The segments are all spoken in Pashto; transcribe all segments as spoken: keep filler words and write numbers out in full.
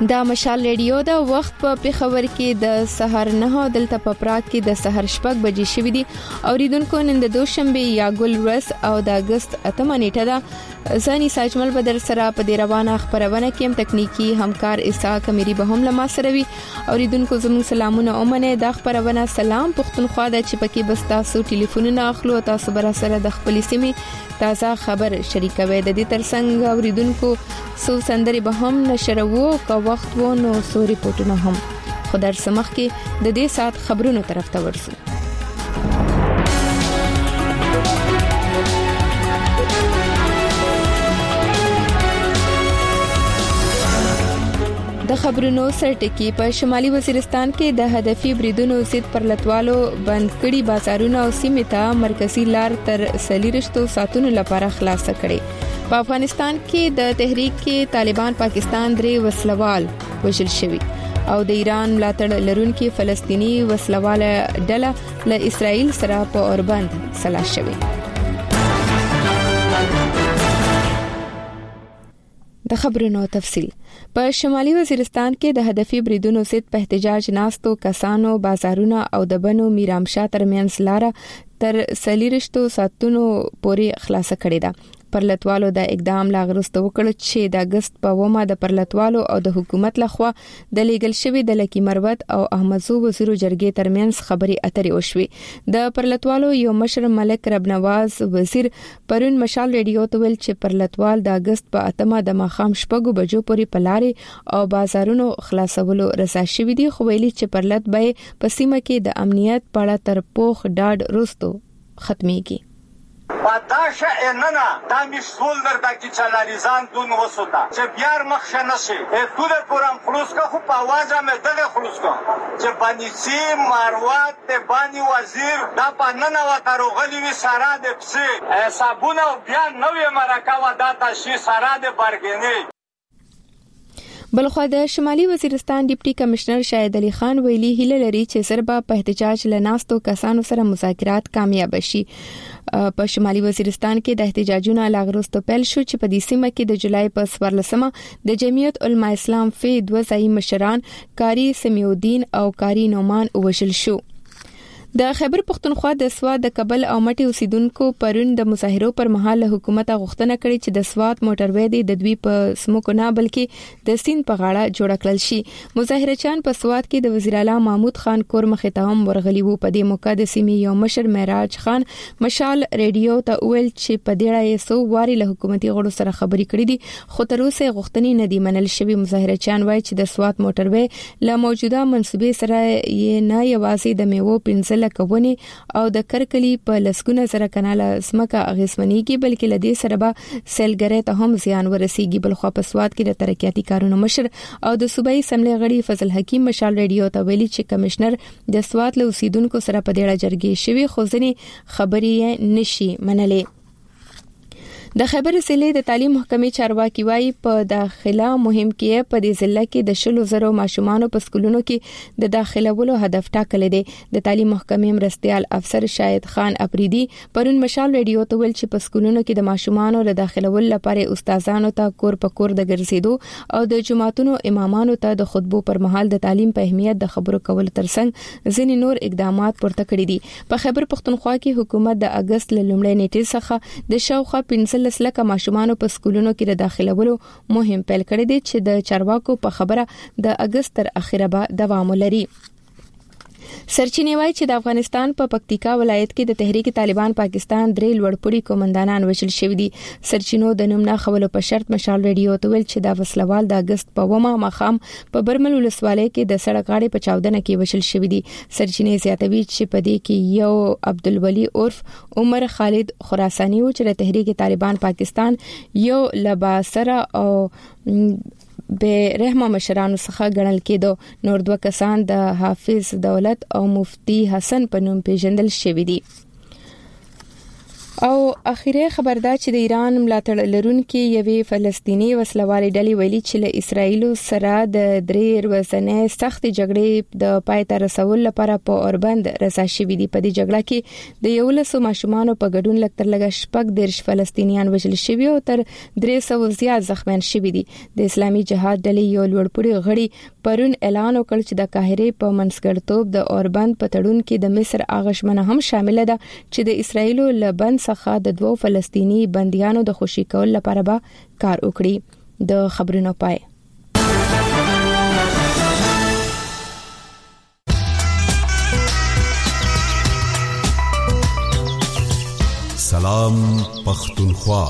دا مشال ریډیو د وخت په پیښور کې د سحر نه دلته په پراګ کې د سحر شپږ بجې شوې دي. اوریدونکو نن د دوشنبه یا ګل ورځ او د اگست اتمه نیټه ده. زنی ساجمل بدر سره په دې روانه خبرونه کې هم تکنیکی همکار اسحاق امیری به هم لمه سره وي. اوریدونکو زموږ سلامونه اومنه د خبرونه سلام پښتونخوا د چپکی بستا سو ټلیفونونه اخلو تاسو بر سره د خپل سیمې تازه خبر شریکوي. د دې ترڅنګ اوریدونکو سو سندري به هم نشرو کو وخت وو نو سو ریپورتونه هم خدای سمخ کې د دې سات خبرونو طرف ته ورسو. د خبرونو سرټکی په شمالي وزیرستان کې د هدفي بریدونو ضد پرلتوالو بند کړي بازارونه او سیمې ته مرکزی لار تر سلیرشتو ساتونو لپاره خلاص کړي. په افغانستان کې د تحریک کې طالبان پاکستان درې وسلوال وژل شوی او د ایران ملاتړ لرونکي فلسطینی وسلوال ډله له اسرائیل سره په اوربند سلا شوی. د خبرونو تفصیل په شمالي وزیرستان کې د هدفي بریدونو ضد په احتجاج ناستو کسانو بازارونه او د بنو میرامشاه ترمنځ لار تر سلیرشتو ساتونو پورې خلاص کړي ده. پرلتوالو د اقدام لاغرسته وکړ چې د اگست په ومه د پرلتوالو او د حکومت لخوا د لیګل شوی د لکی مروت او احمدزو وزیرو جرګې ترمنځ خبري اترې وشوي. د پرلتوالو یو مشر ملک رب نواز وزیر پرون مشال ریډیو ته ویل چې پرلتوال د اگست په اتمه د ماخام شپږو بجو پورې پلارې او بازارونو خلاصولو رضا شوی دي. خو ویلي چې پرلت به په سیمه کې د امنیت پاړه تر پوخ ډاډ رستو ختميږي. پاداش اننا دا مشغول در دکی چلاریزان دون وسوتا چې بیار مخشه نشي ټول پرام خلوص کا خو په आवाज مې دغه خلوص کا چې بانی سی ماروات ته بانی وزیر دا پننه وترو غلی وی سارا د پسې حسابونه بیان نوې مرکه و داتا شي سارا د برګنی. بلخو د شمالي وزیرستان ډیپټي کمشنر شاهد علي خان ویلي هله لري چې سربا په احتجاج لناستو کسانو سره مذاکرات کامیاب شي. په شمالي وزیرستان کې د احتجاجونو لاغروستو پیل شو چې په دې سیمه کې د جولای په څوارلسمه د جمعیت علماء اسلام فی دوه ځای مشران قاری سمیودین او قاری نومان وژل شو. د خیبر پختونخوا د سواد د کابل او مټي اوسیدونکو پرون د مظاهرو پر مهال حکومت غوښتنه کړې چې د سواد موټروي د دوی په سموکو نه بلکې د سین په غاړه جوړ کړل شي. مظاهرچان په سواد کې د وزیر اعلی محمود خان کور مخې ته هم ورغلي وو. په دې موقع د سیمې یو مشر معراج خان مشال ریډیو ته ویل چې په دې اړه سو واري له حکومتي غړو سره خبري کړې دي خو تر اوسه غوښتنې نه دي منل شوی. مظاهرچان وایي چې د سواد موټروي له موجوده منسوبې سره یې نه یوازې د میوو پنځه لکونه او د کرکلی په لسګونه سره کناله سمکه اغیزمنېږي بلکې لدې سره به سیلګری ته هم زیان ورسیږي. بل خو په سواد کې د ترقیاتي کارونو مشر او د صوبایي اسمبلی غړي فضل حکیم مشال ریډیو ته ویلي چې کمشنر د سواد له اوسیدونکو سره په ډیره جرګې شوی خو ځنې خبرې نشي منلې. د خیبر ضلع د تعلیم محکمې چارواکي وايي په داخله مهم کې په دې ضلع کې د شلو زرو ماشومان په سکولونو کې د داخلولو هدف ټاکل دي. د تعلیم محکمې مرستيال افسر شاهد خان اپریدي پرون مشال ریډیو ته ویل چې په سکولونو کې د ماشومان له داخلولو لپاره استادانو ته کور په کور د ګرځېدو او د جماعتونو امامانو ته د خطبو پر مهال د تعلیم په اهمیت د خبرو کول ترڅنګ ځینې نور اقدامات پورته کړي دي. په خیبر پختونخوا کې حکومت د اگست ل لومړۍ نیټې څخه د شاوخوا پنځه لکه ماشومان په سکولونو کې د داخلولو مهم پیل کړی دی چې د چارواکو په خبره د اگست تر اخره به دوام لري. سرچینې وایي چې د افغانستان په پکتیکا ولایت کې د تحریک طالبان پاکستان درې لوړپوړي کومندانان وژل شوی دي. سرچینو د نوم نه خبرو په شرط مشال ریډیو ته ویل چې دا وسلوال د اگست په ومه مخام په برمل ولسوالۍ کې د سړک غاړې په چاودنه کې وژل شوی دي. سرچینې زیاتوي چې په دې کې یو عبدالولي عرف عمر خالد خراسانی و چې د تحریک طالبان پاکستان یو لباسره او به رحمه مشرانو څخه ګڼل کېدو. نور دوه کسان د حافظ دولت او مفتی حسن په نوم پیژندل شوی دي. او اخیری خبردار چې د ایران ملاتړ لرونکي یوې فلسطینی وسلوالې ډلې ویلي چې له اسرایل سره د درې ورځې سخت جګړې د پای ته رسول لپاره په اوربند رسا شوې دي. په دې جګړه کې د یولسو ماشومان په ګډون لکتر لګ شپږ دیرش فلسطینیان وژل شوي او تر درې سوه زیات زخمیان شوي دي. د اسلامي جهاد ډلې یو لوړپوړي غړي پرون اعلان وکړ چې د قاهره په منځګړتوب د اوربند په تړون کې د مصر اغشمنه هم شامل ده چې د اسرایل له بند څخه د دوو فلسطینی بنديانو د خوشي کول لپاره به کار وکړي. د خبرونو پای. سلام پختونخوا.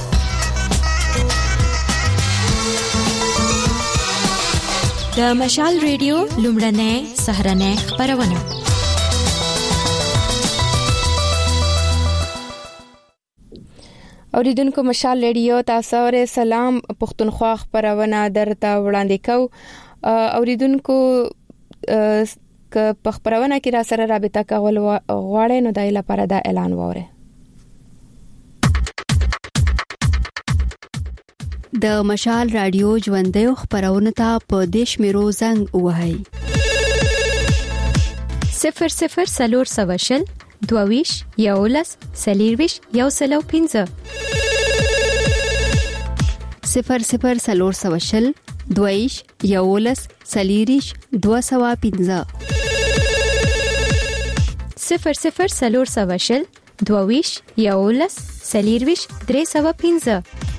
د مشال ریډیو لومړنۍ سهرنۍ خبرونه. اوریدونکو مشال ریډیو تاسو ور سلام پختونخوا خبرونه درته وړاندې کو. اوریدونکو ک په خبرونه کې را سره رابطه کول غواړئ نو دای لپاره دا اعلان وره. د مشال رادیو ژوندې خبرونه ته په دیش میرو زنګ وهاي صفر صفر سلور سوشل دوویش یولس سلیرویش یو سلو پینزه صفر صفر سلور سوشل دوویش یولس سلیریش دو سوا پینزه صفر صفر سلور سوشل دوویش یولس سلیرویش درې سوا پینزه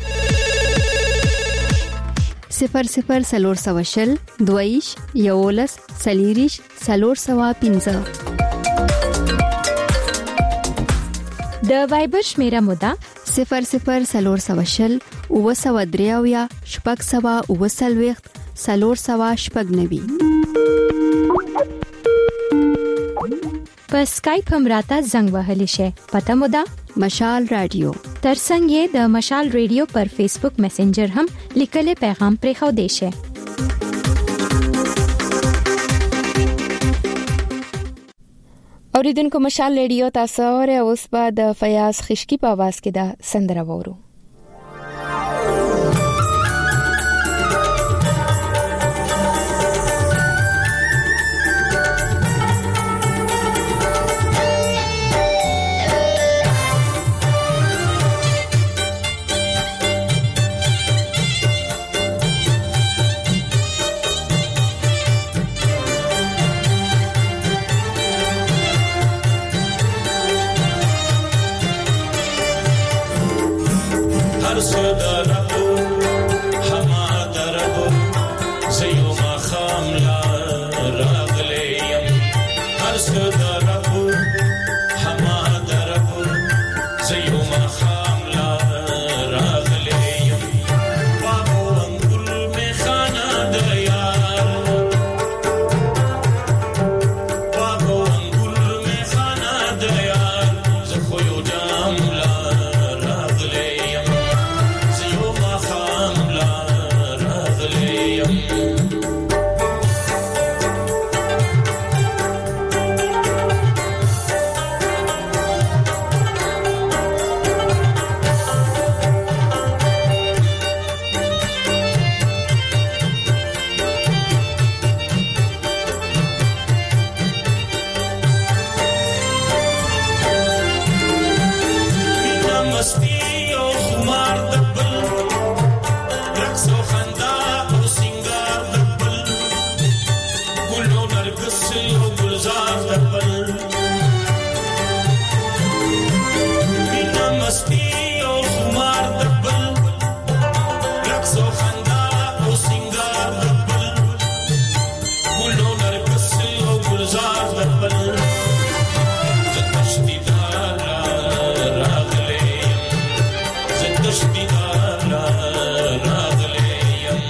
صفر صفر سلور سوشل دوویش یولس سلیریش سلور سوا پینزه. د وایبر شمیره مودا صفر صفر سلور سوشل او سوا دریاویا شپږ سوا او سلويخت سلور سوا شپږ نوي. په اسکایپ هم راته زنګ وهلی شي. پته مودا مشال رادیو. ترڅنګ یې د مشال ریډیو پر فیسبوک میسنجر هم لیکل پیغام پرې خو دی شي. اوریدونکو مشال ریډیو تاسو اوره اوس په د فیاض خشکی په आवाज کې دا سندره وورو.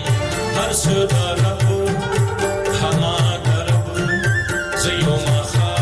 Hama darab, zayo ma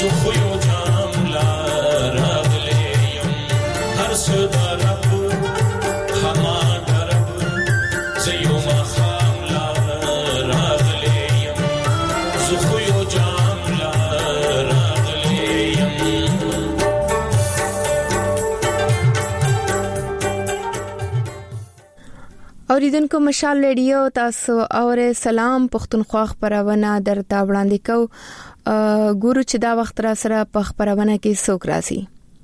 اوریدونکو مشال ریډیو تاسو اور سلام پښتونخوا خبرونه درته وړاندې کو ګورو چې دا وخت را سره په خبرونه کې څوک راځي.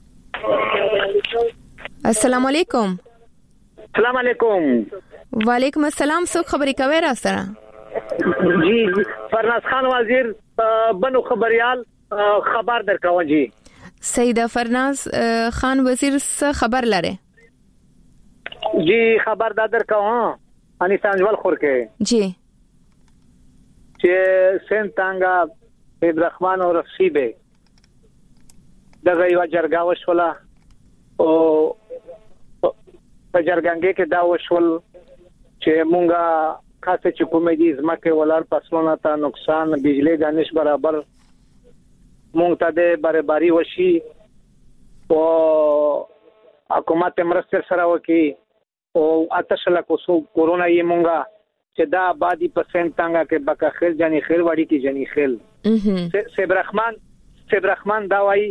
السلام علیکم. السلام علیکم. وعلیکم السلام. څوک خبرې کوي را سره؟ جی فرناز خان وزیر بنو خبريال خبر درکوم. جی سید فرناز خان وزیر څه خبر لره؟ جی خبر دادر کا ہاں انی سانجوال خور کے جی چې سین تانگا عبدالرحمن او رفسیبه دغه یو جرګه وشوله او په جرګانګه کې دا وشول چې مونږه خاصه چې کومې دي زمکه ولر پسونه ته نقصان بجلی دانش برابر مونږ ته د برابرۍ وشي او حکومت مرسته سره وکي او اتشلا کو سو کورونا یې مونږه چې دا آبادی پرسنټ څنګه کې بکا خیر جنی خیر وړي کې جنی خیر سیب رحمان سیب رحمان دا وایي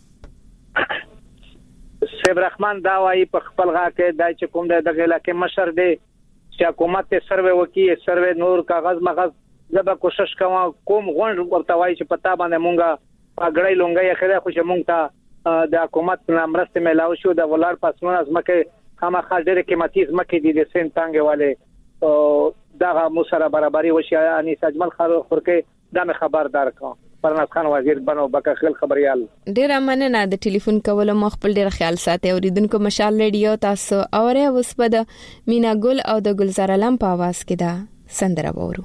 سیب رحمان دا وایي په خپل غا کې دای چې کوم د دغه علاقې مشر دی چې حکومت ته سروې وکي سروې نور کاغذ مغز زبا کوشش کوم کوم غونډ ورته وایي چې پتا باندې مونږه اګړې لونګي خره خو چې مونږ ته د حکومت نامرسته ملاو شو د ولر پسونه ازمکه خامہ خاص ډېر قیمتي ازمکه دي د سین تانګه والے او دا مو سره برابرۍ وشي اني سجمل خورکه دا مې خبردار کوم. فرناز خان وزیر بنو بکا خل خبريال ډېر مننه د ټلیفون کولو مخ خپل ډېر خیال ساتي. اوریدونکو مشال ریډیو تاسو اوره اوس په د مینا ګل او د ګلزار علم په आवाज کې دا سندره وورو.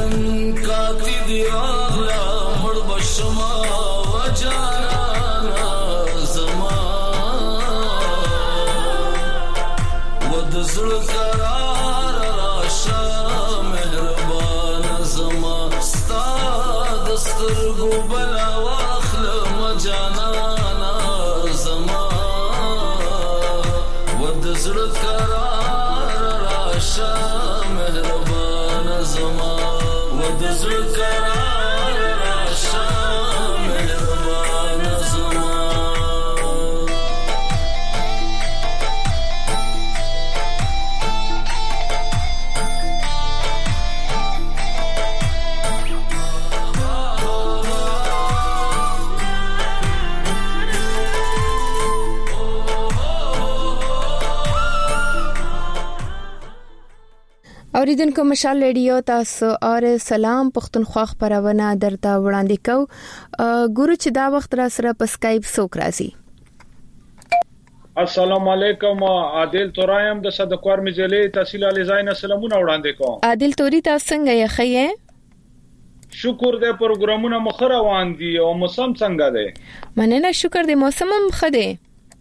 نن کاتی دی راغلا مړ بشما وجانا زما ود زړه قرار راشه مهربان زما ستا د سترګو بلا واخله مجانا زما ود زړه قرار راشه مهربان زما ود زړه قرار راشه مهربان زما اوریدونکو مشال ریډیو تاسو اور سلام پښتونخوا خبرونه درته وړاندې کو ګورو چې دا وخت را سره په اسکایپ سوک راځي. السلام علیکم عادل تورایم د صدقور مجلې تحصیل علی زاین سلامونه وړاندې کوم. عادل توري تاسو څنګه یې خیه؟ شکر دې پروګرامونه مخ روان دي او موسم څنګه دی؟ مننه شکر دې موسم هم ښه دی.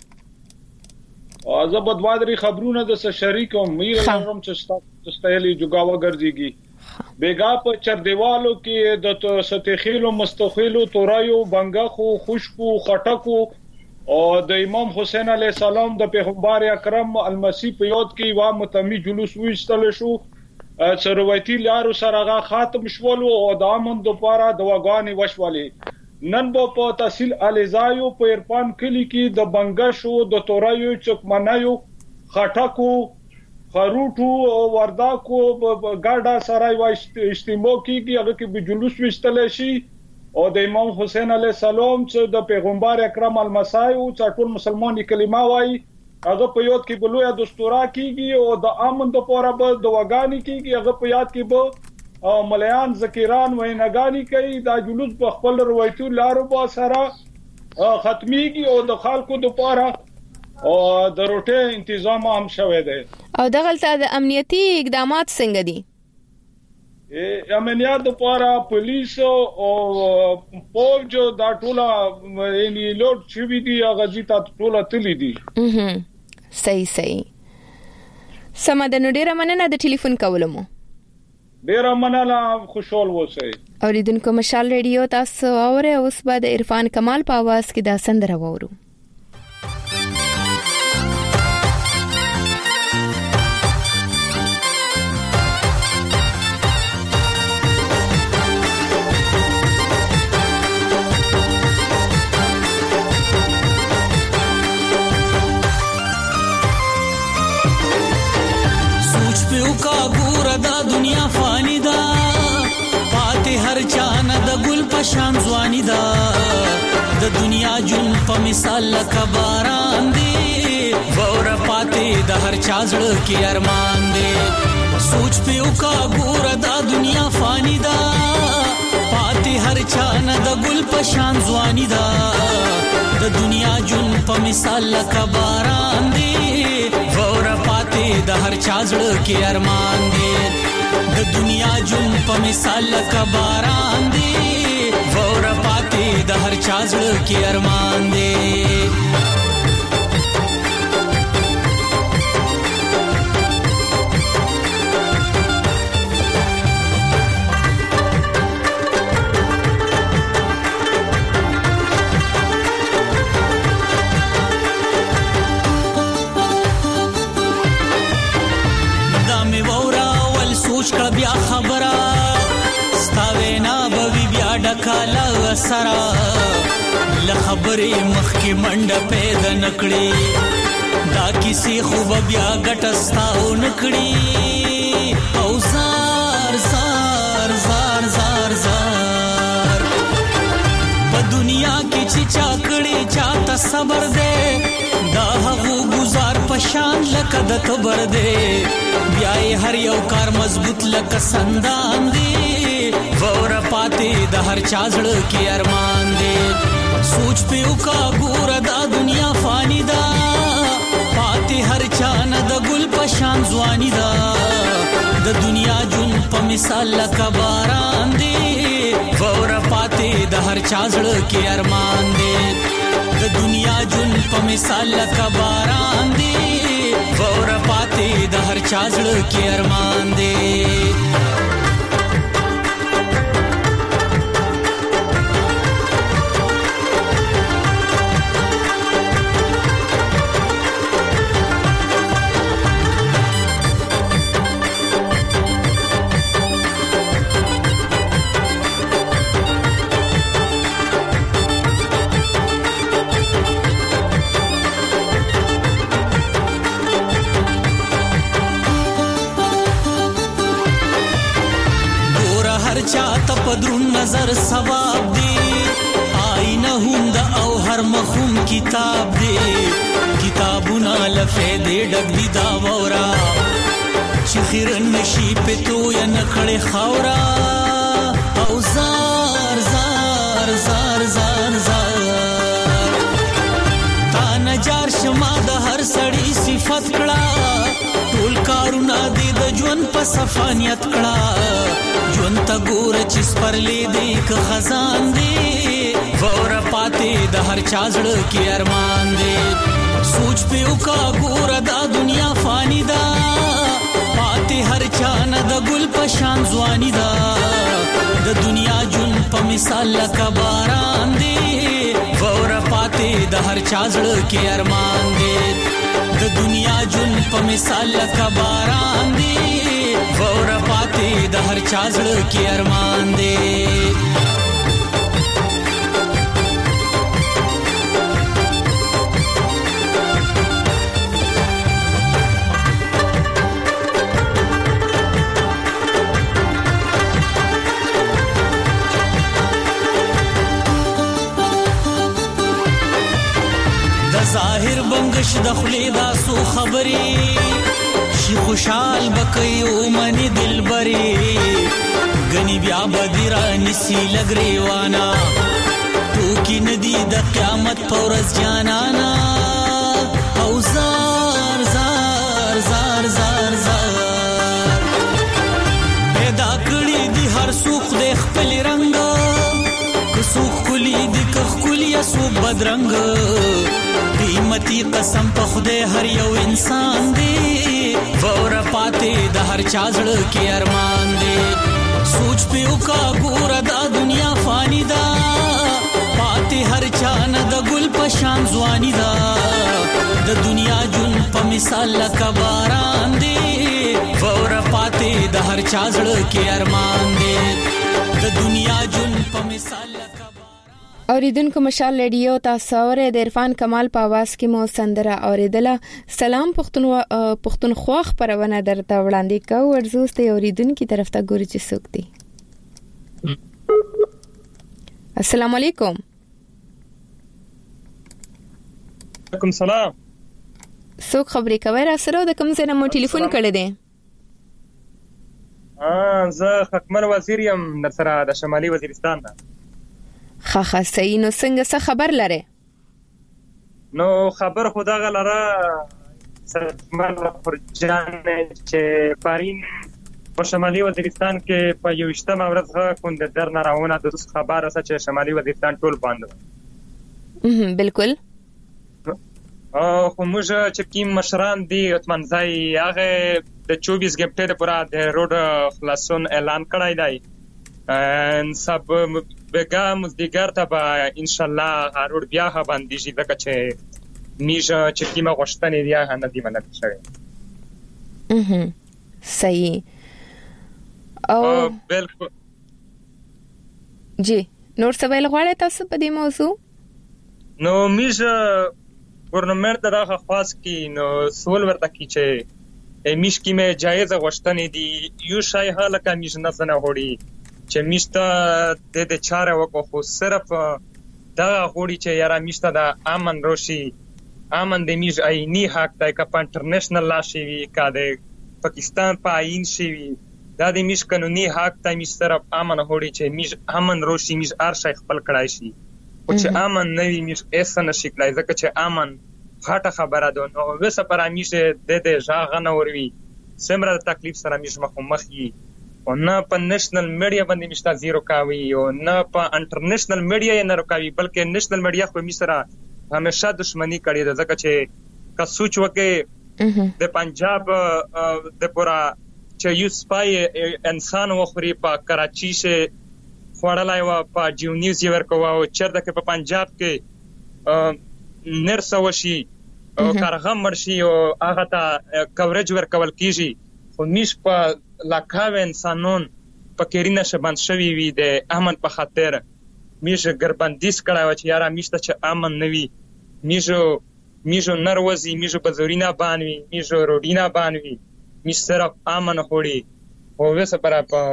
او زه په دوادري خبرونه د شریکوم مې لرم چې ستایلی جوګاوا ګرځيږي بیګا په چردیوالو کې د ستخیلو مستخیلو تورایو بنګخو خوشکو خټکو او د امام حسین علی السلام د پیغمبر اکرم المسی په یاد کې وا متمی جلوس وشتل شو سروایتي لارو سره خاتم شول او د امن د پاره دواګانی وشولې نن په تحصیل الیزایو په ارپان کلی کې د بنګشو د تورایو چکمنایو خټکو خروټو او ورداکو ګاډا سره وا اجتماع کیږي هغه کې به جلوس وشتل شي او د امام حسین علی السلام چې د پیغمبر اکرم المسی او ټول مسلمانې کلمه وایي هغه په یاد کې بلویا دستورا کیږي او د امن د پوره به دواګانی کیږي هغه په یاد کې به او مليان ذکران وینګانی کوي دا جلوس په خپل روایتو لارو با سره ختميږي او د خلکو د پاره او د روټه تنظیم هم شوه دی. او دغلته د امنیتي اقدامات څنګه دي؟ ا امنیت لپاره پولیس او فوج دا ټوله یعنی لوټ شوی دي هغه ځتا ټوله تللی دي. اها صحیح صحیح. سمه د نډیره مننه د ټلیفون کولمو. ډیره مننه خوشحال اوسئ. اوریدونکو مشال ریډیو تاسو اوره اوس بعد عرفان کمال په आवाज کې دا سندره وورو. دنیا فانی دا پاتې هر چانه د ګل پشان ځواني دا د دنیا جون په مثال لکه باران دی ور پاتې د هر چا زړه کې ارمان دی سوچ په وکا ګور دا دنیا فانی دا پاتې هر چانه د ګل پشان ځواني دا د دنیا جون په مثال لکه باران دی ور پاتې د هر چا زړه کې ارمان دی د دنیا جون په مثال لکه باران دی ور پاتې د هر چا زړه کې ارمان دی. بیا خبره ستاوینا بوی بیا ډکاله سرا ل خبرې مخکې منډه پیدا نکړي دا کیسې خوب بیا ګټستاو نکړي او زار زار زار زار زار په دنیا کې چې چا کړي چاته صبر دے دا هغه گزار پشان لکه د تبر دے بیا هر یو کار مضبوط لکه سندان دی ور پاتې د هر چا زړه کې ارمان دی سوچ په وکا ګور دا دنیا فانی دا پاتې هر چا نه د ګل پشان ځواني دا د دنیا جون په مثال لکه باران هر چا زړه کې ارمان دی د دنیا جون په مثال لکه باران دی ور پاتې د هر چا زړه کې ارمان دی چاته پدرون نظر ثواب دی آینه هم د او هر مخوم کتاب دی کتابونه لفیدې ډک دی دا وورا چې خیرن نشي پتو یا نکړې خاورا او زار زار زار زار زار تا نجار شما د هر سړی صفت کړه ټول کارونه دې د ژوند په صفانیت کړه ژوند ته ګوره چې سپرلی دی که خزان دی وره پاتې د هر چا زړه کې ارمان دی سوچ پې وکړه ګوره دا دنیا فانی ده پاتې هر چا نه د ګل په شان ځواني ده د دنیا ژوند په مثال لکه باران دی وره پاتې د هر چا زړه کې ارمان دی د دنیا ژوند په مثال لکه باران دی ور پاتې د هر چا زړه کې ارمان دی د ظاهر بنگش د خلی دا سو خبري شي خوشحال بکي او منی دلبري غني بیا بدرا نسی لګریوانا تو کی ندی د قیامت پورز جانانا او زار زار زار زار زار پیدا کړی دی هر سوخ د خپل رنگ که سوخ کلی دی که خلی سو بدرنګ قیمتي قسم په خدای هر یو انسان دی ور پاتې د هر چا زړه کې ارمان دی سوچ په وکا ګوره دا دنیا فانی ده پاتې هر چا نه د ګل په شان ځواني ده د دنیا جون په مثال لکه باران دی ور پاتې د هر چا زړه کې ارمان دی د دنیا جون په مثال لکه اوریدونکو مشال ریډیو تاسو اورئ د عرفان کمال په आवाज کې مو سندره اوریدله سلام پښتونخوا پښتونخوا خبرونه درته وړاندې کوم ورزوسته اوریدونکو طرف ته ګوري چې څوک دی السلام علیکم وعلیکم سلام څوک خبرې کوي را سره د کوم ځای نه مو ټلیفون کړی دی اه زه حکمر وزیر یم در سره د شمالي وزیرستان نه خاخه صحیح نو څنګه څه خبر لره نو خبر خدا غلره سرمن فرجان چې پارین په شمالي وزیرستان کې په یو شتمه ورځ غو کوند درنه راونه د خبر اوسه چې شمالي وزیرستان ټول بند و بالکل او خو موږ چې کوم مشران دي اتمنځي هغه د چوبیس غنټې لپاره د روډ خلاصون اعلان کړی دی ان سب بګا مزدګر ته به ان شاء الله هارود بیا باندې شي دغه چې میشه چې کیمه غوښتنې دی هغه ندی منل شوی اها صحیح او بالکل جی نور څه ویل غواړئ تاسو په دې موضوع نو میشه ګورنمنت دغه خاص کی نو سوال ورته کی چې میش کیمه جایزه غوښتنې دی یو شای حاله کا میش نه سره هوړي چې میشته د دې چاره وکړو خو صرف دا غوړي چې یاره میشته د امن روشي امن د میش عیني حق د کا انټرنیشنل لا شي کا د پاکستان په عین شي دا د میش قانوني حق ته میش صرف امن هوړي چې میش امن روشي میش ارشي خپل کړای شي او چې امن نه وي میش اسن شي کړای ځکه چې امن غټه خبره ده نو وسه پر میش د دې ژغه نه وروي سمره تکلیف سره میش مخ مخ او نه په نېشنل میډیا باندې مشته زیرو کاوي او نه په انټرنیشنل میډیا یې نه رکاوي، بلکې نېشنل میډیا خو می سره همیشه دښمنی کړې ده، ځکه چې که سوچ وکړي د پنجاب د پورا چې یو سپای انسان وخوري په کراچي شه خوړلای و، په جیو نیوز یې ورکوه او چېرته کې په پنجاب کې نرسه وشي او کارغم مړ شي او هغه ته کوریج ورکول کېږي، خو میش په لاکاوه انسانون په کېرینه شه بند شوي وي د امن په خاطر. میش ګربندیز کړی و چې یاره میش ته چې امن نه وي، میشو میشو نروزي، میشو بزورینه بان وي، میشو روډینه بان وي، میش صرف امن خوړي. او وسه پر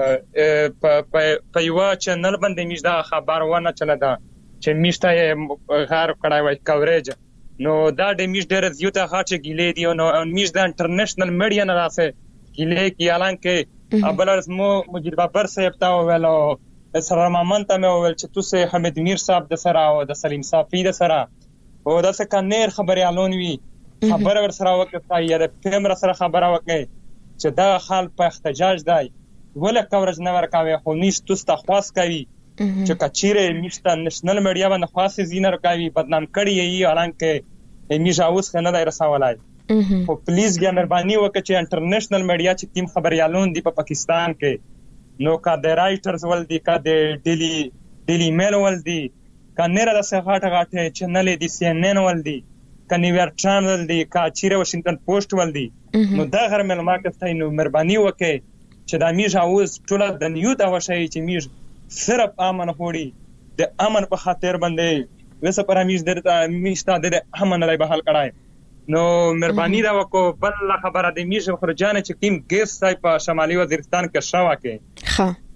په په یو چینل باندې میش دا خبر ونه چله دا چې میش ته غار کړای وای کوریج، نو دا د میش ډېر زیاته هاټه ګیلې دی، نو میش د انټرنیشنل میډیا نه راځي ګیلې کی اعلان کې ابلرز مو مجید بابر صاحب ته ویلو، سره مامن ته مې ویل چې تاسو حمید میر صاحب د سره او د سلیم صافی د سره او د څه کنیر خبري اعلان وی خبر ور سره وکړه یا د کیمرا سره خبره وکړي چې دا حال په احتجاج دی ولا کوریج نه ورکاوي، خو نیس تاسو خواست کوي چې کچيره میشته نېشنل میډیا باندې خاصه زینه رکاوي بدنام کړي یي اعلان کې میش اوس کنه دای رسولای. خو پلیز بیا مهرباني وکړئ چې انټرنیشنل میډیا چې تیم خبريالون دی په پاکستان کې نو کا د رائټرز ول دی، کا د ډیلی ډیلی میل ول دی، کا نه را څه غاټه غاټه چینل دی، سی ان ان ول دی، کا نیویارک چینل دی، کا چیرې واشنگټن پوسټ ول دی. نو دا غیر معلومات ته نو مهرباني وکړئ چې دا میش اوس ټول د نیو دا وشي چې میش صرف امن هوړي د امن په خاطر باندې وسه پر میش درته میشته د امن لای بحال کړای. نو مهرباني دا وکړو. بل خبره د میش خرجانه چې ټیم ګیس سای په شمالي وزیرستان کې شوا کې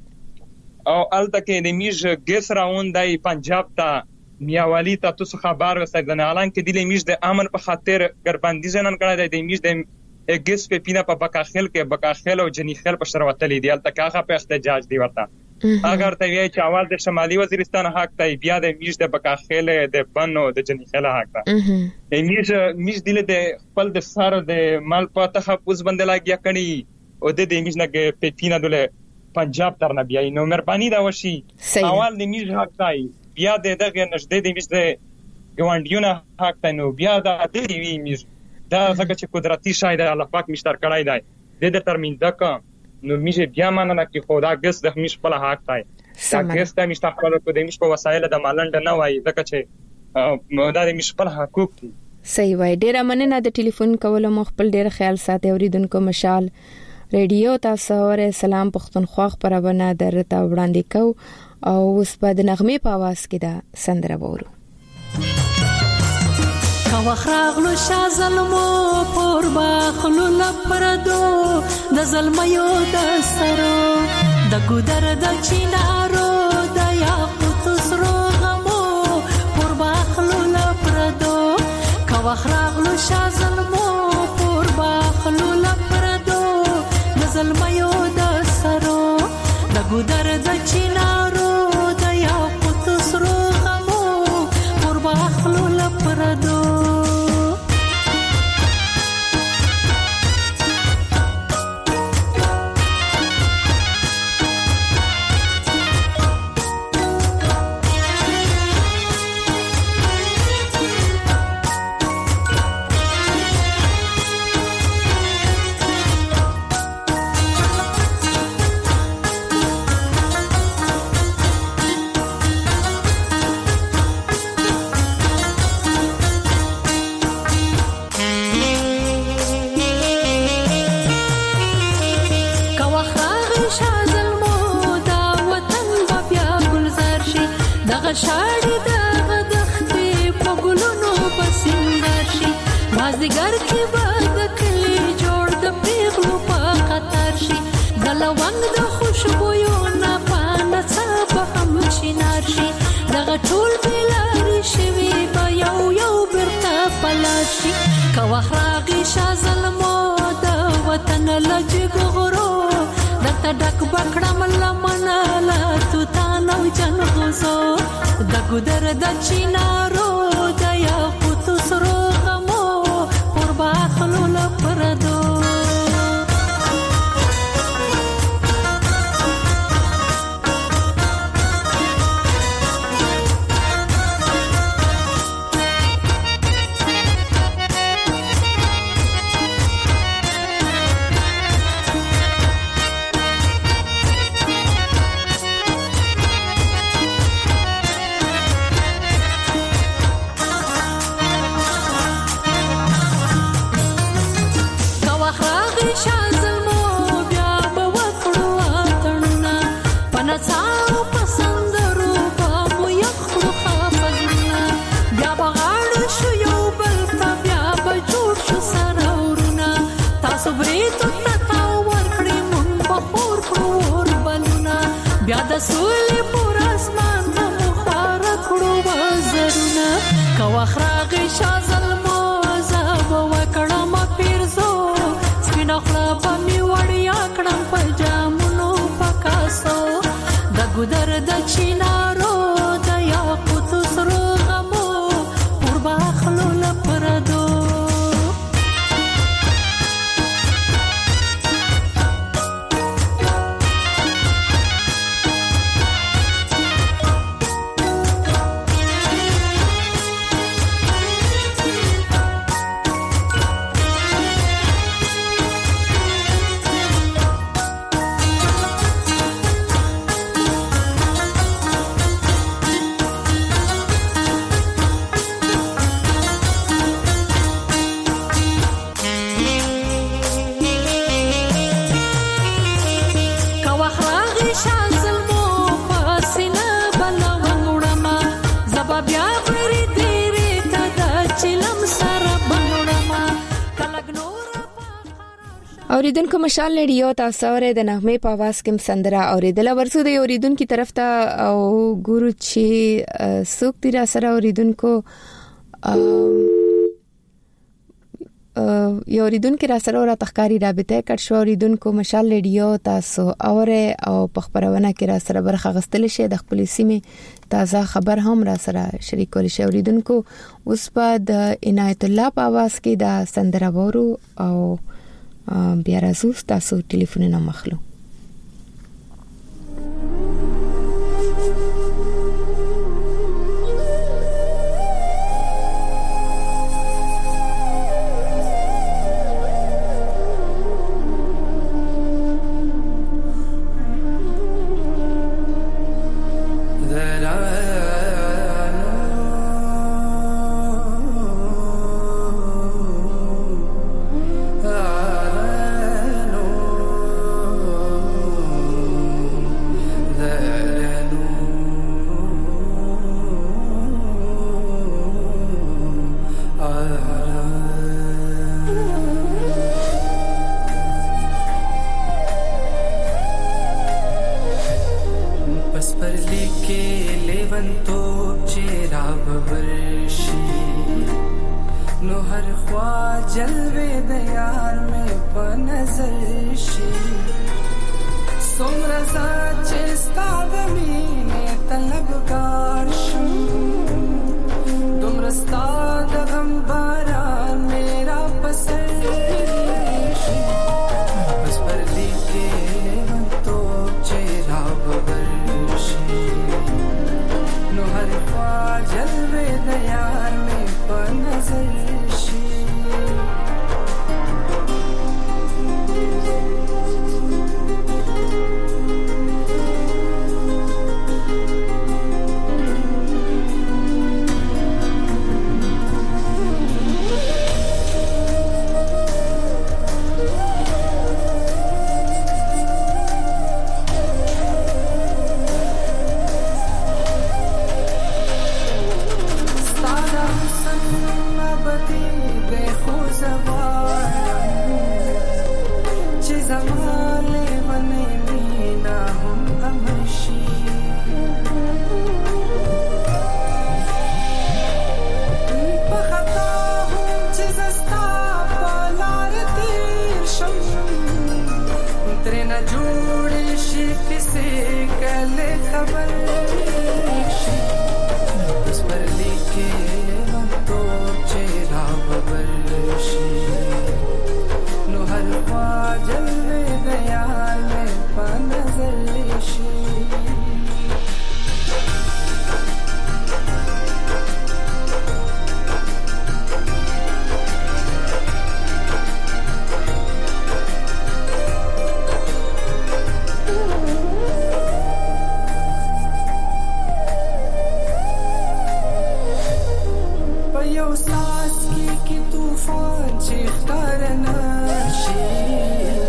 ها او الته کې د میش ګیس راوند دی پنجاب ته میاوالی ته تاسو خبر وسه د اعلان کې د میش د امن په خاطر ګربندي ځنن کړای دی، د میش د ګیس په پینا په بکاخیل کې بکاخیل او جنیخیل په شرواتلې دی، الته هغه په احتجاج دی ورته اگر ته وی چې اول د شمالي وزیرستان حق ته بیا د میش د بکاخیل د بنو د جنیخیل حق ته میش میش دله د خپل د سار د مال په تخصص باندې لاګیا کړي او د دې میش نه په پینا دله پنجاب تر نه بیا نو مهرباني دا وشي اول د میش حق ته بیا د دغه نشته د میش د ګوانډیونه حق ته نو بیا د دې وی میش دا ځکه چې قدرتي شاید الله پاک مشتر کړای دی د دترمین دکا نو میشه بیا مانه کې خدا ګس د میش په حق دی دا ګس ته مشتر کړو کو د میش په وسایل د مالند نه وای ځکه چې دا د میش په حقوق دي. صحیح وای. ډیر مننه د ټلیفون کولو مخبل ډیر خیال ساتي اوریدونکو. مشال ریډیو تاسو اور سلام پښتونخوا خبرونه درته وړاندې کو او اوس په د نغمه په आवाज کې دا سندره وورو. کا وخراغلو شا ظلمو پور باخلو لپردو د ظلميو د سرو د ګودر د چینارو د یاقوت سرو غمو پور باخلو لپردو کا وخراغلو شا ظلمو پور باخلو لپردو د ظلميو د سرو د ګودر د چینارو د یاقوت سرو غمو پور باخلو لپردو شاړي دغه دختې په ګلونو پسندر شي مازدیګر کې به د کلي جوړ د پیغلو په قطار شي د لونګ د خوشبویو نه پانه څه به هم چینار شي دغه ټول بلاري شوي به یو یو برته پلار شي که وخت راغی شا ظلمو د وطن لجګ غرو دته ډک بکړم لمنه لا تو تانو جن غوزو د ګودر د چینارو د یاقوت سرو غمو پر باخلو لپردو شازلمو بیا به وکړو اتڼونه پنځاو پسندرو به مو یخړو خافزونه بیا به غاړه شو یو بل ته بیا به جوړ شو سره ورونه تاسو بریتو ته تاو ورکړې مونږ به خور کړو اور بلونه بیا د سولې پر اسمان به مو خواره کړو وزرونه که وخت راغی شازلمو زه به وکړم پیرزو سپینه خوله به مې وړیا کړم په جامونو په کاسو د ګودر د چینارو د یاقوتو سرو غمو اور به اخلو له پردو اوریدونکو مشال لري تاسو اورئ د نغمه په आवाज کې سندره اوریدل ورسو د اوریدونکو طرف ته او ګورو چې څوک تیر سره اوریدونکو یو اوریدونکو را سره را تخکاری رابطه کړ شو اوریدونکو مشال لري تاسو اورئ او په خبرونه کې را سره برخه غستل شي د خپل سیمه تازه خبر هم را سره شریکول شي اوریدونکو اوس په د عنایت الله په आवाज کې د سندره ورو او بیا راځو تاسو ټلیفون نه مخلو یو ساس کې کی طوفان چې ښکار نشي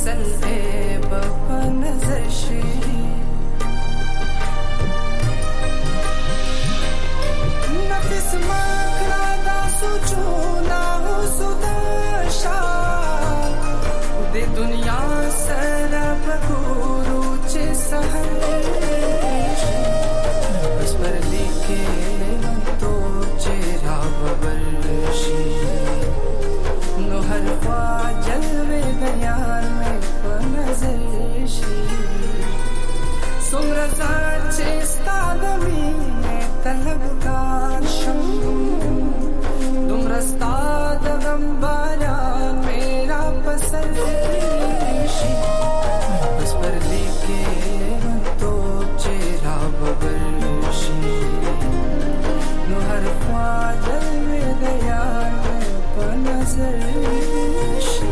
فصل په نظر شي نفس ما کړه دا سوچونه سودا شاه د دنیا سره په ګورو چې سهار بس پر لیکه تو چې را ببرشي نو هر خوا جلوه د یار مې په نظر شي څومره ځان چې ستاد مینه طلبګار شم دومره ستاد غم باران میرا پسر شي بس پر لیکه تو چې را ببرشي نو هر خوا جلوه د یار مې په نظر شي.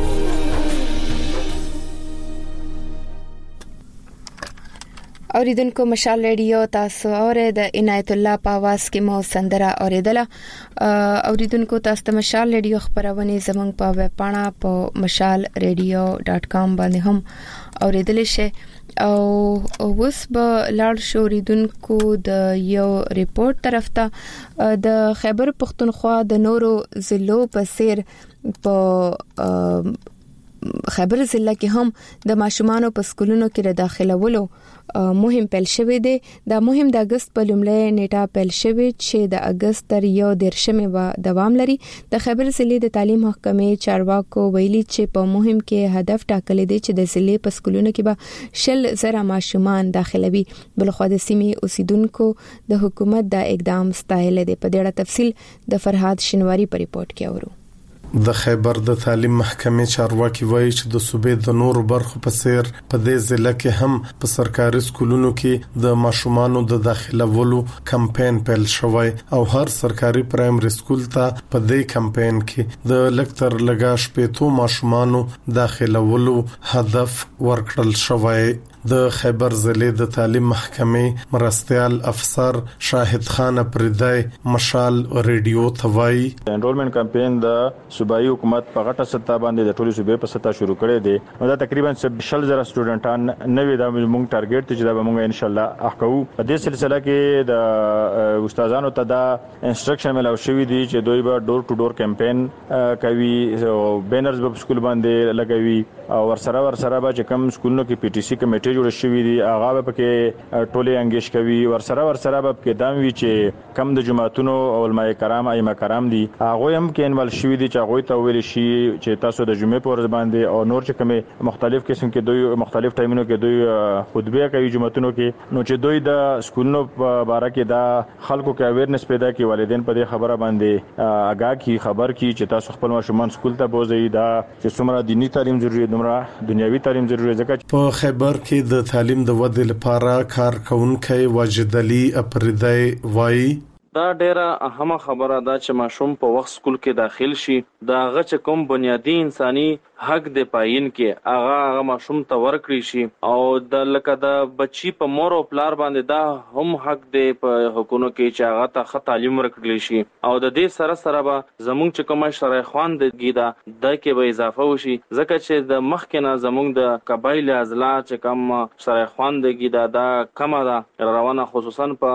اوریدونکو مشال ریډیو تاسو اوره د عنایت الله په आवाज کې مو سندره اوریدله. اوریدونکو تاسو ته مشال ریډیو خبرونه زمونږ په ویب پاڼه په مشال ریډیو ډاٹ کام باندې هم اوریدل شي او اوس به لاړ شو اوریدونکو د یو ریپورت طرف ته. د خیبر پختونخوا د نورو ضلعو په سیر په خیبر ضلع کې هم د ماشومانو په سکولونو کې د داخلولو مهم پیل شوې ده. دا مهم د اگست په لومړۍ نیټه پیل شوې چې د اگست تر یو دیرشمې به دوام لري. د خیبر ضلع د تعلیم محکمې چارواکو ویلي چې په مهم کې هدف ټاکل دي چې د ضلع په سکولونو کې به شل زره ماشومان داخلوي. بلخو د سیمې اوسیدونکو د حکومت دا اقدام ستایل دي. په دې اړه تفصیل د فرهاد شنواری په ریپورت کې اورو. د خیبر د تعلیم محکمې چارواکي وایي چې د صوبې د نورو برخو په څیر په دې ضلع کې هم په سرکاري سکولونو کې د ماشومانو د داخلولو کمپاین پیل شوی او هر سرکاري پرایمري سکول ته په دې کمپاین کې د لکتر لګاش پېتو ماشومانو داخلولو هدف ورکړل شوی. د خیبر ضلع د تعلیم محکمې مرستيال افسر شاهد خان پردای مشال ریډیو توای انرولمنت کمپاین د صوبایي حکومت په غټه سطح باندې د ټولو صوبې په سطح شروع کړي دي. نو دا تقریبا شل زره سټوډنټان نوې د موږ ټارګټ ته چې دا موږ ان شاء الله احکو. په دې سلسله کې د استادانو ته دا انسټرکشن ملو شوی دي چې دوی به ډور ټو ډور کمپاین کوي او بینرز په سکول باندې لګوي او ورسره ورسره به چې کم سکولونو کې پی ټی سی کمیټه جوړ شوی دي هغه به کې ټولې انګیج کوي. ورسره ورسره به کې دام وی چې کم د جماعتونو او علماء کرام ائمه کرام دي هغه هم کې انوال شوی دي چې هغه ته ویل شي چې تاسو د جمعې په ورځ باندې او نور چې کومه مختلف قسم کې دوی مختلف ټایمونو کې دوی خطبه کوي جمعتونو کې نو چې دوی د سکولونو په اړه کې دا خلکو کې اویرنس پیدا کوي والدین په دې خبره باندې آگاه کی خبر کی چې تاسو خپل ماشومان سکول ته بوزي دا چې څومره دینی تعلیم ضروري دومره دنیوي تعلیم ضروري ځکه په خیبر کې د تعلیم د ودې لپاره کارکونکي واجد علي اپردای وای دا ډیره اهمه خبره ده چې ماشوم په وخت سکول کې داخل شي دا غچ کوم بنیادی انساني حق د پاین کې هغه هغه ماشوم ته ورکړي شي او د لکه د بچي په مور او پلار باندې دا هم حق دی په حکومت کې چې هغه ته ښه تعلیم ورکړي شي او د دې سره سره به زموږ چې کومه شرعي خواندګي ده د کې به اضافه وشي ځکه چې د مخکې نه زموږ د قبایل اضلاع چې کوم شرعي خواندګي ده دا کمه ده روانه خصوصا په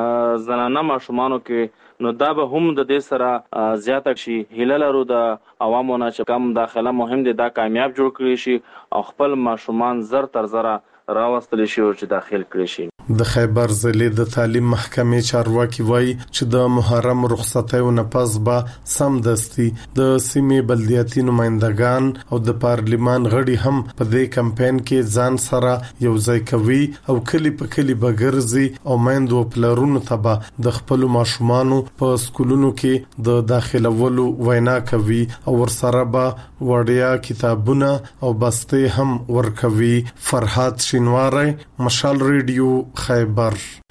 زنانه ماشومانو کې نو دا به هم د دې سره زیاته شي. هیله لرو د عوامو نه چې کم داخله مهم دي دا کامیاب جوړ کړي شي او خپل ماشومان زر تر زره راوستل شي او چې داخل کړي شي. د خیبر ضلع د تعلیم محکمې چارواکي وایي چې د محرم رخصتیو نه پس به سمدستي د سیمې بلدیاتي نمائندگان او د پارلیمان غړي هم په دې کمپاین کې ځان سره یو ځای کوي او کلی په کلی بغرزي او میندو پلرونو ته به د خپل ماشومانو په سکولونو کې د داخلولو وینا کوي او ورسره به وړیا کتابونه او بسته هم ورکوي. فرهاد شینواری مشال ریډیو خیبر.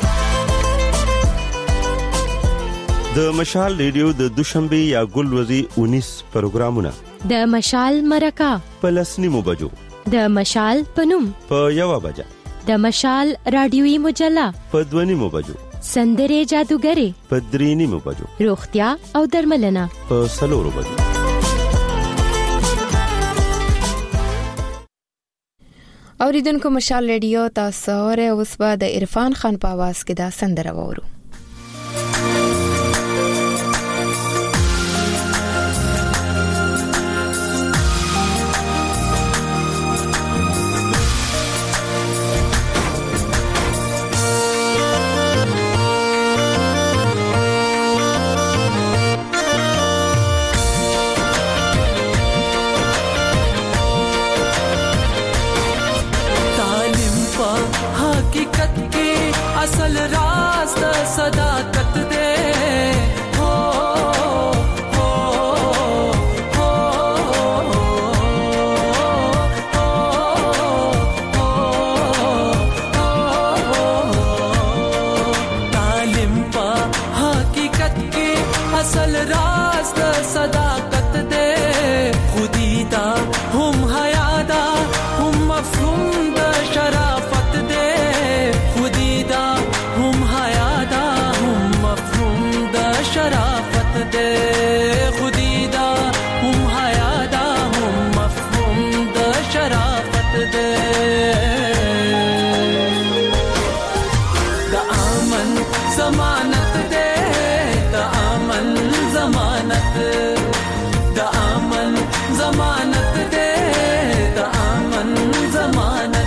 د مشال ریډیو د دوشنبه یا ګلوزي انیس پروګرامونه د مشال مرکه په لسنیمو بجو د مشال پنوم په یو بجه د مشال رادیوي مجله په دونیمو بجو سندره جادوګری په درینیمو بجو روغتیا او درملنه په سلورو بجو. اوریدونکو مشال ریډیو تاسو اوره اوس به د عرفان خان په आवाज کې دا سندره وورو. असल राज द सदाकत दे हो हो हो तालिम पा हकीकत के असल राज द सदाकत दे खुदीदा हम हयादा हम मफहूम द शराफत दे खुदीदा हम हयादा हम मफहूम द शराफत दे खुदीदा हम हयादा हम मफहूम द शराफत दे द आमन जमानत दे द आमन जमानत द आमन जमानत दे द आमन जमानत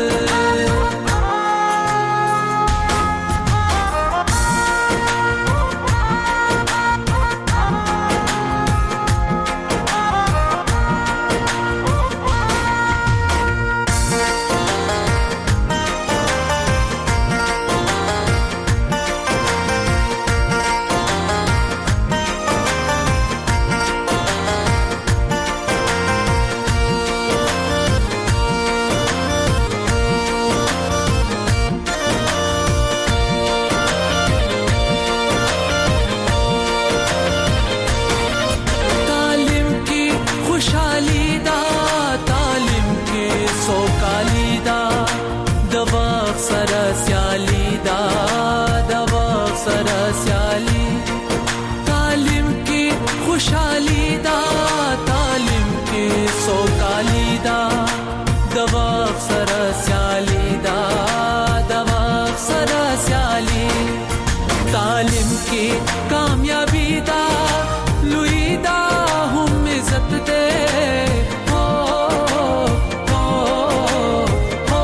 तालिम की कामयाबी दा लुईदा हम इज्जत दे हो हो हो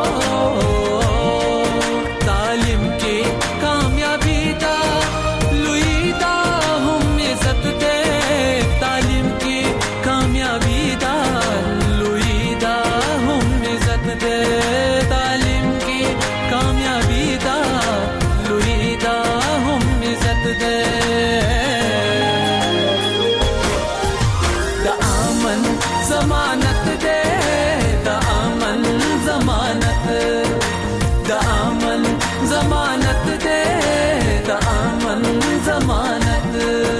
तालिम की कामयाबी दा लुईदा हम इज्जत दे तालिम की कामयाबी दा लुईदा हम इज्जत दे तालिम की कामयाबी दा लुईदा दे द आमन जमानत दे द आमन जमानत द आमन जमानत दे द आमन जमानत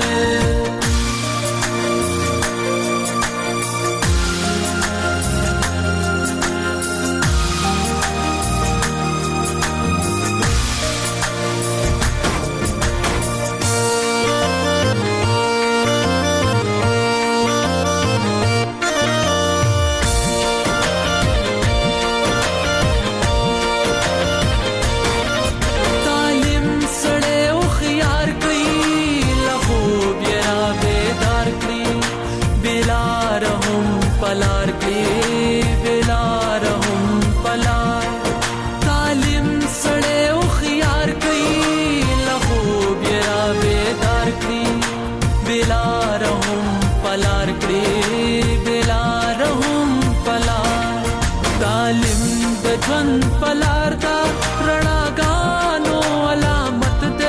पलार के बिलार हम पलार तालिम सड़े उखियार कई लखूब यरा बेदार की बिलार हम पलार के बिलार हम पलार तालिम बजन पलार दा रणा गानो अलामत दे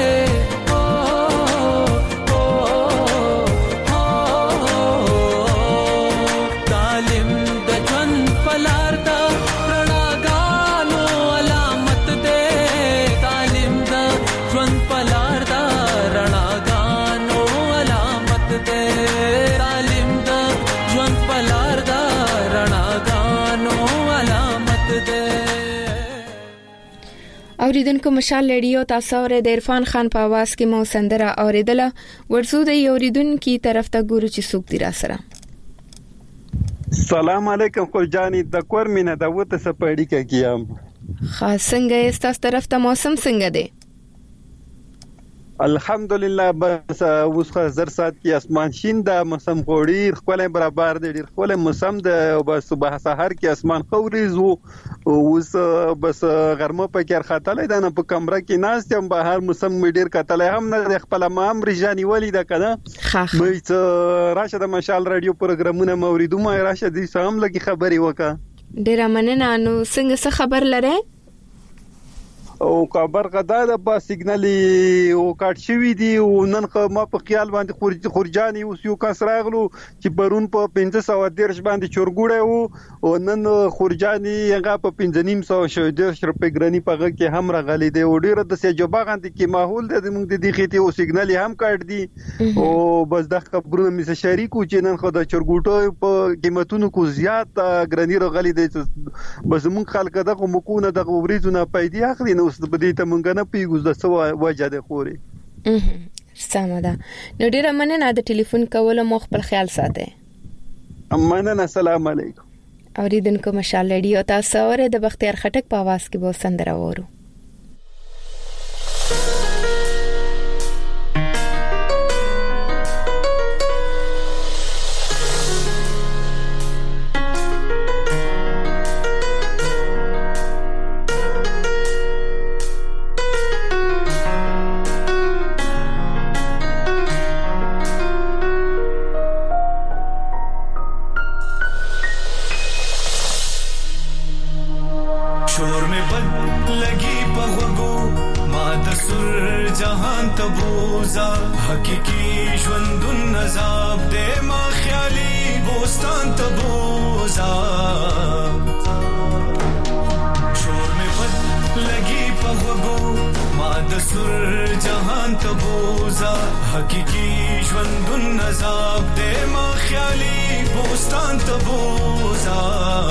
اوریدونکو مشال ریډیو تاسو ور د عرفان خان په आवाज کې مو سندره اوریدله ورسو د اوریدونکو طرف ته ګورو چې څوک دی را سره سلام علیکم خلجانی د کور مینه د وته سپړی کې کیام خاص څنګه است تاسو طرف ته موسم څنګه دی؟ الحمدلله بس اوسه زر سات کې اسمان شین د موسم غوړی خپل برابر دی ډیر خپل موسم د بس صبح سحر کې اسمان خوريز وو اوس بس غرمه په کې خاتله ده نه په کمره کې ناس ته بهر موسم ډیر کتل هم نه خپل مام رجانی ولې ده کنه مې راشه د مشال رادیو پروګرامونه موریدو ما راشه دي سم لګي خبري وکا ډیر مننه نو څنګه څه خبر لره او خبر غدا د با سیګنالي او کاټ شوی دی او نن ما په خیال باندې خورج خورجاني اوس یو کس راغلو چې پرون په پنځه سوه درش باندې چورګوړې وو او نن خورجاني هغه په پنځه نیم سوه شو درش په ګرانی په کې هم راغلي دی او ډیره د سجوبا غاندې کې ماحول د موږ د دې خېته او سیګنالي هم کاټ دی او بس د خبرونو مې شریکو چې نن خو د چورګوټو په قیمتونو کو زیات ګرانی راغلي دی بس موږ خلک دغه مکونه د ورېزونه پیدا اخلي نو د بدی ته مونږ نه پیګوز د سو وجه د خوري سمه ده نو ډیره مننه د ټلیفون کول مو خپل خیال ساته مننه السلام علیکم اوریدونکو مشال رادیو تاسو اوره د بختیار خټک په आवाज کې به سندره وورو حقیقی ژوندون نزاب دې ما خیالي بوستان ته بوزا شور مې بد لګي په وګو ما د سر جهان ته بوزا حقیقی ژوندون نزاب دې ما خیالي بوستان ته بوزا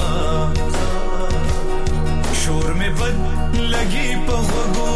شور مې بد لګي په وګو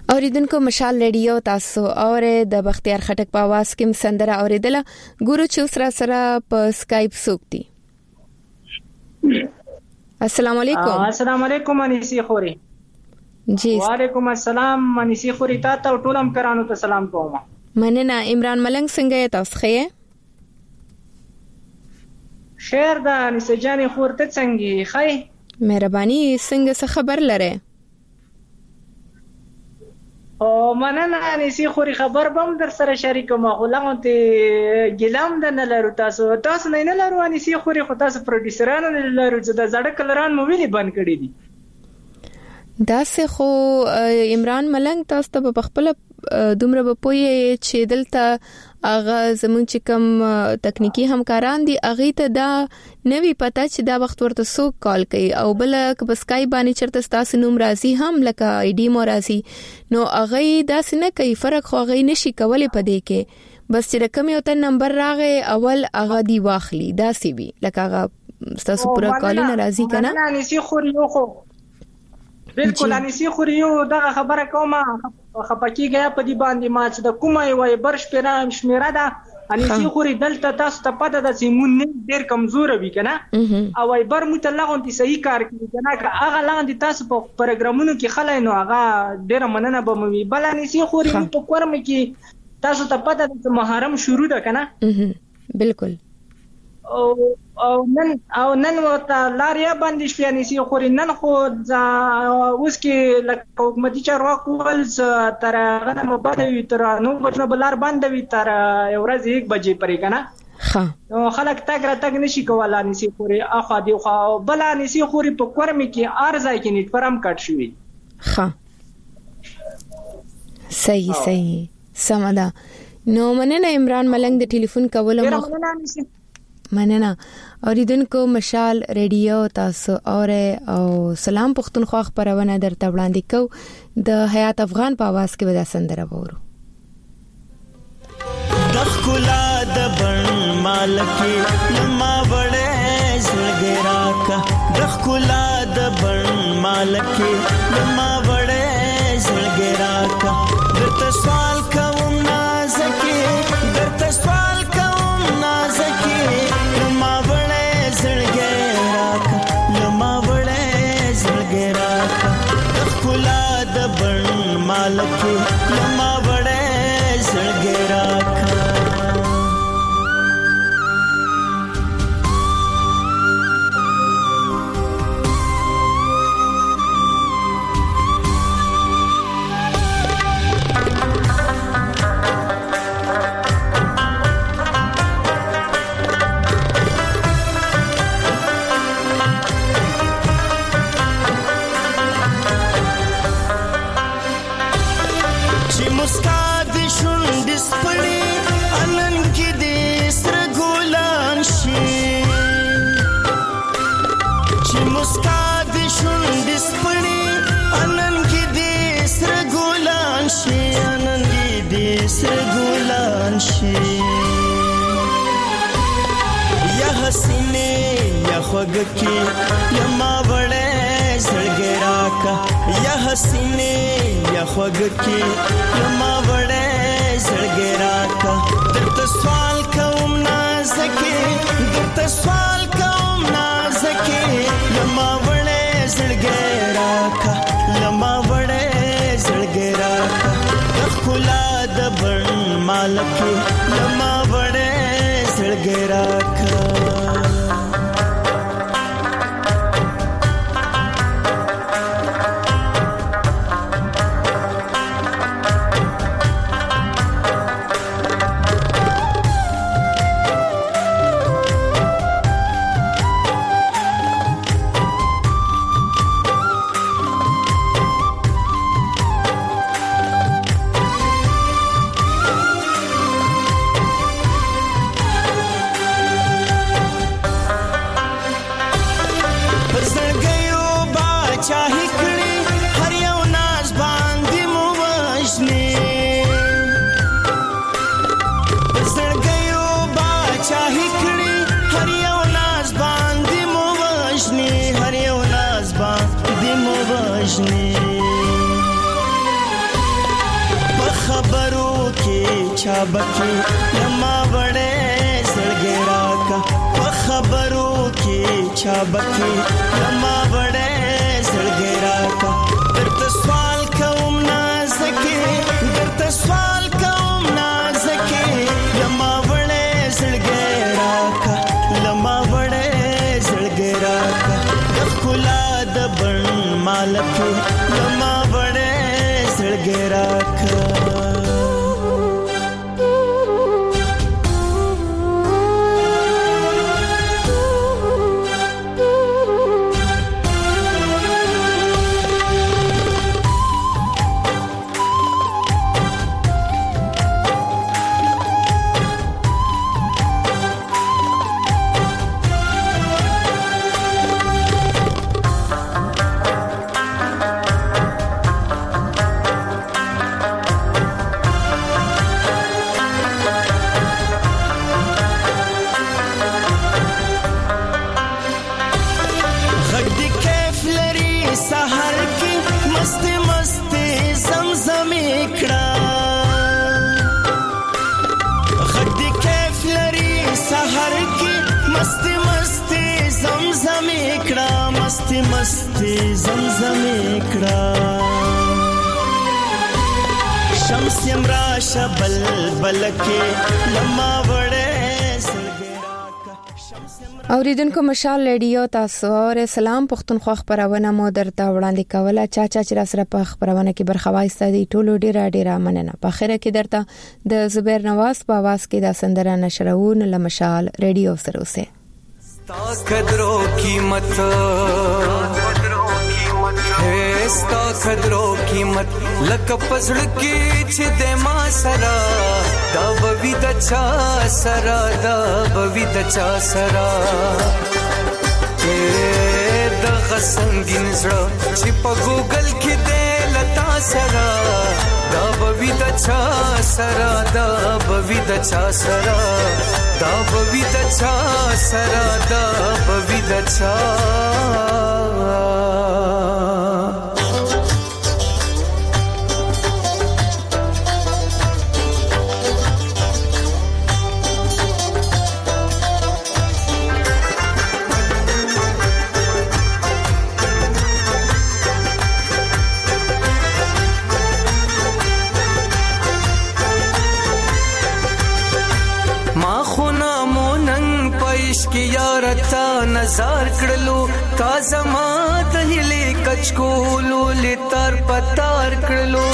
اوریدونکو مشال ریډیو تاسو اوره د بختیار خټک په आवाज کې سندره اوریدله. ګورو چې سره سره په سکایپ سوکتي. السلام علیکم. السلام علیکم انیسی خوري. جی وعلیکم السلام انیسی خوري. تاسو ټولم کرانو ته سلام کوم. مننه. عمران ملنګ څنګه تاسو ښه؟ خیر ده انیسی جان خورته څنګه ښه؟ مهرباني. څنګه څه خبر لره؟ او مننه انیسی خوري. خبر بم در سره شریکم. غلام ته ګلام د نه لرو. تاسو تاسو نه نه لرو انیسی خوري. خو تاسو پروډوسرانو نه لرو چې د زړه کلران مو ویلي بند کړی دي. دا سه خو عمران ملنګ تاسو ته په خپل دومره په پوي چې دلته اغه زمون چې کوم تکنیکی همکاران دي اغه ته دا نوی پتا چې دا وخت ورته سو کال کوي او بل ک بسکای باندې چرته تاسو نوم راځي هم لکه آی ډی مو راځي نو اغه دا سنه کوي فرق خو اغه نشي کولای پدې کې بس چې رقم یو ته نمبر راغې اول اغه دی واخلي دا سی وی لکه اغه تاسو پورا کال نه راځي کنه. نه انیسی خوري یو خو بالکل انیسی خوري یو دا خبره کومه خپکی غیا په دې باندې ما چې د کومه وای برش پیرام شمیره ده انیسی خوري دلته تاسو ته پته ده چې مونږ ډیر کمزور وي کنه او وای بر متلغون دي صحیح کار کوي کنه هغه لاندې تاسو په پروګرامونو کې خلای نو هغه ډیر مننه به مې بل انیسی خوري په کورم کې تاسو ته پته ده چې محرم شروع ده کنه بالکل او او نن او نن ورته لاریا باندې شپې انیسی خوري نن خو اوس کې لکه حکومتي چارواکو ول تر غنه مبادوي تر نو بچنه بلار باندې وي تر ورځ یک بجې پرې کنه ها نو خلک تاګ را تاګ نشي کولای انیسی خوري اخو دی خو بل انیسی خوري په کورمي کې ارزای کې نیټ فرام کټ شوی ها صحیح صحیح سمدا نو مننه عمران ملنګ د ټلیفون کولو مخ مننه. اوریدونکو مشال ریډیو تاسو اوره او سلام پښتونخوا خبرونه درته وړاندې کو د حیات افغان په आवाज کې ودا سندره وورو. دخلا د بن مالکي لما وړې زړګرا کا دخلا د بن مالکي لما وړې زړګرا کا درته سوال کوم نازکي درته سوال کوم نازکي لما وړې زړګرا کا لما وړې زړګرا کا دخلا د بن مالکي لما وړې زړګرا خوږکی یما وړې زړګرا کا یا حسینه یا خوږکی یما وړې زړګرا کا درته سوال کوم نازکه درته سوال کوم نازکه یما وړې زړګرا کا یما وړې زړګرا کا خلا د بن مالکه یما وړې زړګرا کا چابکی لما وړې زړګې راکا په خبرو کې چابکی لما وړې زړګې راکا درته سوال کوم نازکې درته سوال کوم نازکې لما وړې زړګې راکا لما وړې زړګې راکا د ښکلا د بڼ مالک لما وړې زړګې راکا مستی مستی زمزم کړه شمس امراش بل بل کې لما وړې اوریدونکو مشال ریډیو تاسو اور سلام پښتونخوا خبرونه مو درته وړاندې کوله چاچا چې را سره په خبرونه کې برخه واخیسته دي ټولو ډیره ډیره مننه په اخره کې درته د زبیر نواز په आवाज کې د سندره نشرون لمشال ریډیو سره اوسه ستا قدرو قیمت ہے ستا قدرو قیمت لک پزړ کې چې د ما سرا دا بوي د چا سرا دا بوي د چا سرا د غسنګین زړه چې په ګوګل کې د لتا سرا دا بوي د چا سرا دا بوي د چا سرا دا بوي د چا سرا دا بوي د چا کی یارتا نظر کړلو تا زما د هلي کچکولو لتر پتار کړلو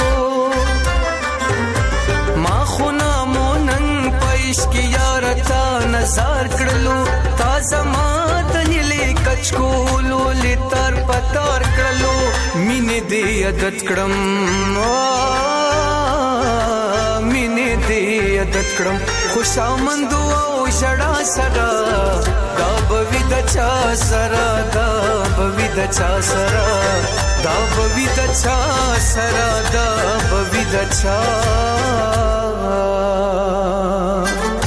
ما خونا مونن پېش کی یارتا نظر کړلو تا زما د هلي کچکولو لتر پتار کړلو مینه دې عادت کړم مینه دې عادت کړم خوشامندو او شړا سرا دا بوي د چا سرا دا بوي د چا سرا دا بوي د چا سرا دا بوي د چا